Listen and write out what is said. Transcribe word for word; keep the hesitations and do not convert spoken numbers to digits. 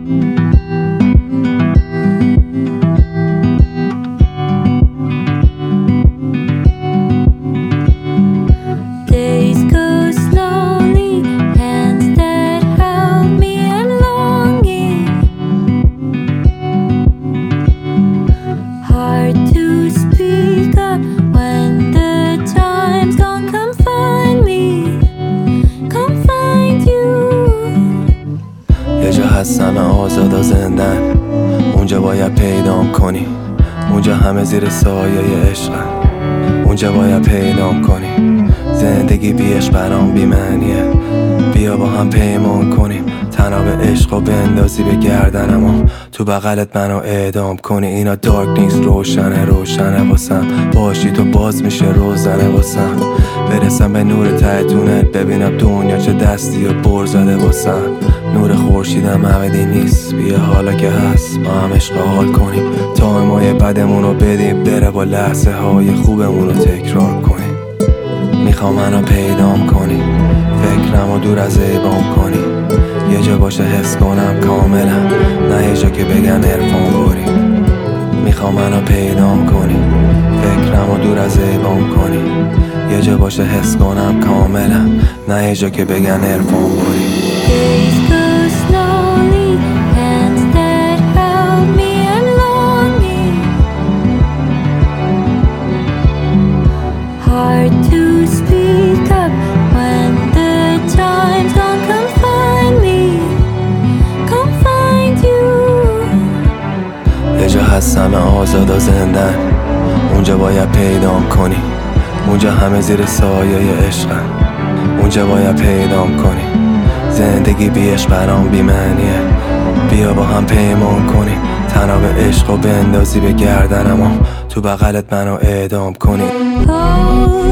هستم آزاد و زندن، اونجا باید پیدام کنی. اونجا همه زیر سایه عشقن، اونجا باید پیدام کنی. زندگی بی عشق برام بی معنیه، بیا با هم پیمان کنیم. تناب عشق و بندازی به گردنم، تو بغلت منو اعدام کنی. اینا دارک نیست، روشنه روشنه واسم. باشی تو باز میشه روزنه واسم. برسم به نور ته تونل، ببینم دنیا چه دستی و بر زده واسم. نور خورشیدم ابدی نیست، بیا حالا که هست با هم عشق حال کنیم. تایمای بدمونو بدیم بره، با لحظه های خوبمونو تکرار کنیم. میخوام منو پیدام کنی، فکرمو دور از عیبام کنی. یه جا باشه حس کنم کاملا، نه یه جا که بگن عرفان بری. میخوام منو پیدام کنی، فکرمو دور از عیبام کنی. یه جا باشه حس کنم کاملا، نه یه جا که بگن عرفان بری. هستم آزاد و زندن، اونجا باید پیدام کنی. اونجا همه زیر سایه عشقن، اونجا باید پیدام کنی. زندگی بی عشق برام بی معنیه، بیا با هم پیمان کنی. تناب عشق و بندازی به گردنم، تو بغلت منو اعدام کنی.